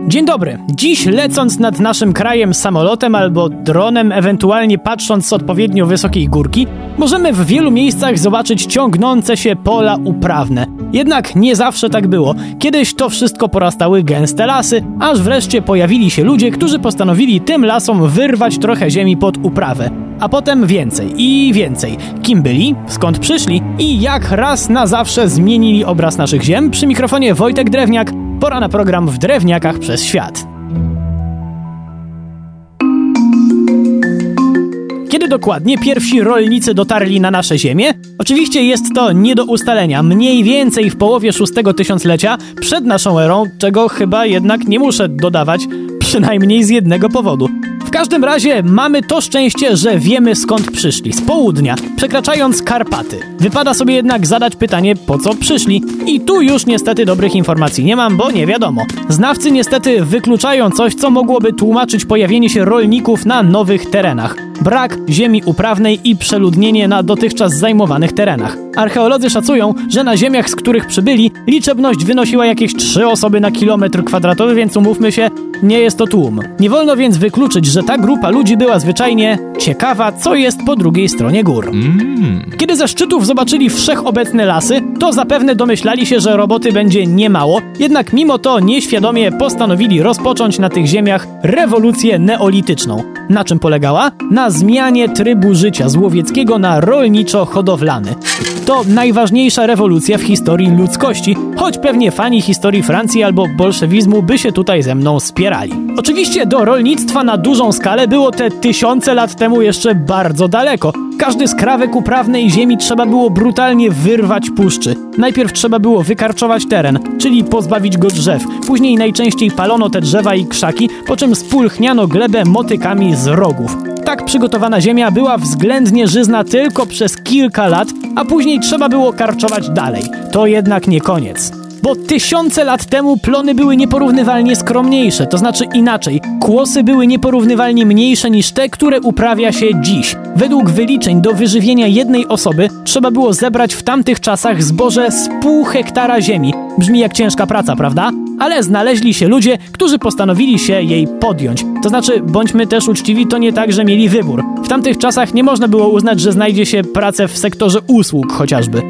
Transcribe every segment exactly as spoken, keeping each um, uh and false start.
Dzień dobry. Dziś lecąc nad naszym krajem samolotem albo dronem, ewentualnie patrząc z odpowiednio wysokiej górki, możemy w wielu miejscach zobaczyć ciągnące się pola uprawne. Jednak nie zawsze tak było. Kiedyś to wszystko porastały gęste lasy, aż wreszcie pojawili się ludzie, którzy postanowili tym lasom wyrwać trochę ziemi pod uprawę. A potem więcej i więcej. Kim byli, skąd przyszli i jak raz na zawsze zmienili obraz naszych ziem? Przy mikrofonie Wojtek Drewniak. Pora na program W Drewniakach przez świat. Kiedy dokładnie pierwsi rolnicy dotarli na nasze ziemię? Oczywiście jest to nie do ustalenia. Mniej więcej w połowie szóstego tysiąclecia przed naszą erą, czego chyba jednak nie muszę dodawać, przynajmniej z jednego powodu. W każdym razie mamy to szczęście, że wiemy skąd przyszli. Z południa, przekraczając Karpaty. Wypada sobie jednak zadać pytanie, po co przyszli. I tu już niestety dobrych informacji nie mam, bo nie wiadomo. Znawcy niestety wykluczają coś, co mogłoby tłumaczyć pojawienie się rolników na nowych terenach. Brak ziemi uprawnej i przeludnienie na dotychczas zajmowanych terenach. Archeolodzy szacują, że na ziemiach, z których przybyli, liczebność wynosiła jakieś trzy osoby na kilometr kwadratowy, więc umówmy się, nie jest to tłum. Nie wolno więc wykluczyć, że ta grupa ludzi była zwyczajnie ciekawa, co jest po drugiej stronie gór. Mm. Kiedy ze szczytów zobaczyli wszechobecne lasy, to zapewne domyślali się, że roboty będzie niemało, jednak mimo to nieświadomie postanowili rozpocząć na tych ziemiach rewolucję neolityczną. Na czym polegała? Na zmianie trybu życia z łowieckiego na rolniczo-hodowlany. To najważniejsza rewolucja w historii ludzkości, choć pewnie fani historii Francji albo bolszewizmu by się tutaj ze mną spierali. Oczywiście do rolnictwa na dużą skalę było te tysiące lat temu jeszcze bardzo daleko. Każdy skrawek uprawnej ziemi trzeba było brutalnie wyrwać puszczy. Najpierw trzeba było wykarczować teren, czyli pozbawić go drzew. Później najczęściej palono te drzewa i krzaki, po czym spulchniano glebę motykami z rogów. Tak przygotowana ziemia była względnie żyzna tylko przez kilka lat, a później trzeba było karczować dalej. To jednak nie koniec. Bo tysiące lat temu plony były nieporównywalnie skromniejsze, to znaczy inaczej. Kłosy były nieporównywalnie mniejsze niż te, które uprawia się dziś. Według wyliczeń do wyżywienia jednej osoby trzeba było zebrać w tamtych czasach zboże z pół hektara ziemi. Brzmi jak ciężka praca, prawda? Ale znaleźli się ludzie, którzy postanowili się jej podjąć. To znaczy, bądźmy też uczciwi, to nie tak, że mieli wybór. W tamtych czasach nie można było uznać, że znajdzie się pracę w sektorze usług chociażby.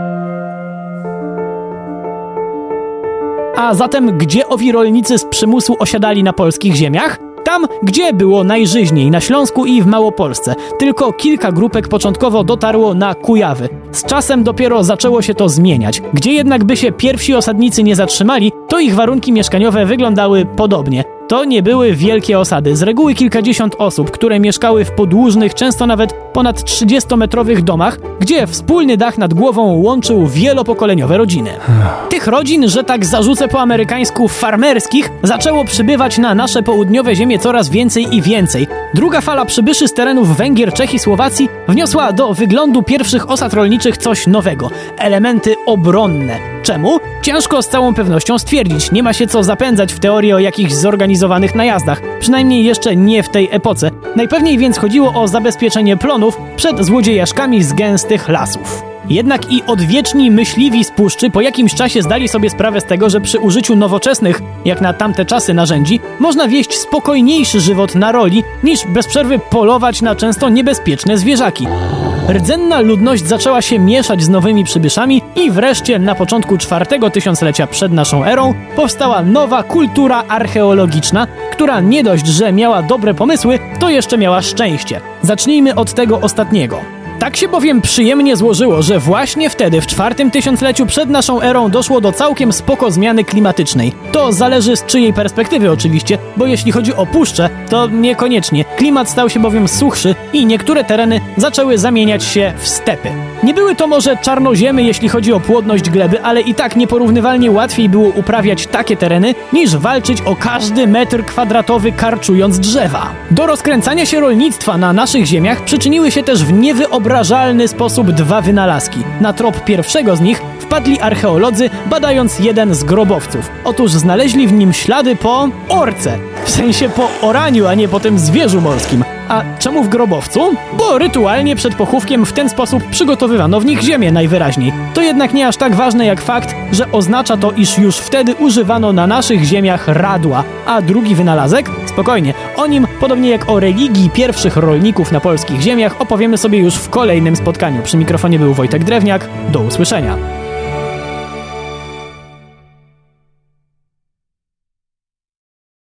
A zatem gdzie owi rolnicy z przymusu osiadali na polskich ziemiach? Tam, gdzie było najżyźniej, na Śląsku i w Małopolsce. Tylko kilka grupek początkowo dotarło na Kujawy. Z czasem dopiero zaczęło się to zmieniać. Gdzie jednak by się pierwsi osadnicy nie zatrzymali, to ich warunki mieszkaniowe wyglądały podobnie. To nie były wielkie osady, z reguły kilkadziesiąt osób, które mieszkały w podłużnych, często nawet ponad trzydziestometrowych domach, gdzie wspólny dach nad głową łączył wielopokoleniowe rodziny. Tych rodzin, że tak zarzucę po amerykańsku farmerskich, zaczęło przybywać na nasze południowe ziemie coraz więcej i więcej. Druga fala przybyszy z terenów Węgier, Czech i Słowacji wniosła do wyglądu pierwszych osad rolniczych coś nowego – elementy obronne. Czemu? Ciężko z całą pewnością stwierdzić. Nie ma się co zapędzać w teorii o jakichś zorganizowanych najazdach. Przynajmniej jeszcze nie w tej epoce. Najpewniej więc chodziło o zabezpieczenie plonów przed złodziejaszkami z gęstych lasów. Jednak i odwieczni myśliwi z puszczy po jakimś czasie zdali sobie sprawę z tego, że przy użyciu nowoczesnych, jak na tamte czasy narzędzi, można wieść spokojniejszy żywot na roli, niż bez przerwy polować na często niebezpieczne zwierzaki. Rdzenna ludność zaczęła się mieszać z nowymi przybyszami i wreszcie na początku czwartego tysiąclecia przed naszą erą powstała nowa kultura archeologiczna, która nie dość, że miała dobre pomysły, to jeszcze miała szczęście. Zacznijmy od tego ostatniego. Tak się bowiem przyjemnie złożyło, że właśnie wtedy, w czwartym tysiącleciu przed naszą erą, doszło do całkiem spoko zmiany klimatycznej. To zależy z czyjej perspektywy oczywiście, bo jeśli chodzi o puszczę, to niekoniecznie. Klimat stał się bowiem suchszy i niektóre tereny zaczęły zamieniać się w stepy. Nie były to może czarnoziemy, jeśli chodzi o płodność gleby, ale i tak nieporównywalnie łatwiej było uprawiać takie tereny, niż walczyć o każdy metr kwadratowy karczując drzewa. Do rozkręcania się rolnictwa na naszych ziemiach przyczyniły się też w niewyobrażalny sposób dwa wynalazki. Na trop pierwszego z nich wpadli archeolodzy, badając jeden z grobowców. Otóż znaleźli w nim ślady po orce. W sensie po oraniu, a nie po tym zwierzu morskim. A czemu w grobowcu? Bo rytualnie przed pochówkiem w ten sposób przygotowywano w nich ziemię najwyraźniej. To jednak nie aż tak ważne jak fakt, że oznacza to, iż już wtedy używano na naszych ziemiach radła. A drugi wynalazek? Spokojnie, o nim, podobnie jak o religii pierwszych rolników na polskich ziemiach, opowiemy sobie już w kolejnym spotkaniu. Przy mikrofonie był Wojtek Drewniak. Do usłyszenia.